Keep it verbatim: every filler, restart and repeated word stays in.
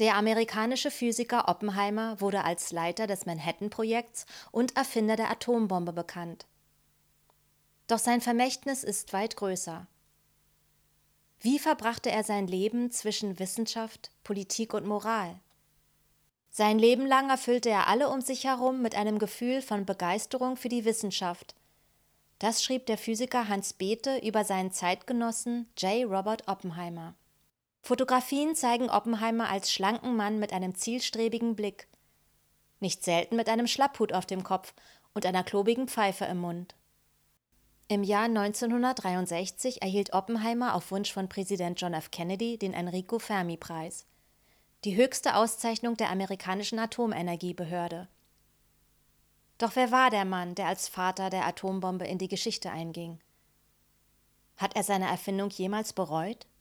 Der amerikanische Physiker Oppenheimer wurde als Leiter des Manhattan-Projekts und Erfinder der Atombombe bekannt. Doch sein Vermächtnis ist weit größer. Wie verbrachte er sein Leben zwischen Wissenschaft, Politik und Moral? Sein Leben lang erfüllte er alle um sich herum mit einem Gefühl von Begeisterung für die Wissenschaft. Das schrieb der Physiker Hans Bethe über seinen Zeitgenossen J. Robert Oppenheimer. Fotografien zeigen Oppenheimer als schlanken Mann mit einem zielstrebigen Blick, nicht selten mit einem Schlapphut auf dem Kopf und einer klobigen Pfeife im Mund. Im Jahr neunzehnhundertdreiundsechzig erhielt Oppenheimer auf Wunsch von Präsident John F. Kennedy den Enrico-Fermi-Preis, die höchste Auszeichnung der amerikanischen Atomenergiebehörde. Doch wer war der Mann, der als Vater der Atombombe in die Geschichte einging? Hat er seine Erfindung jemals bereut?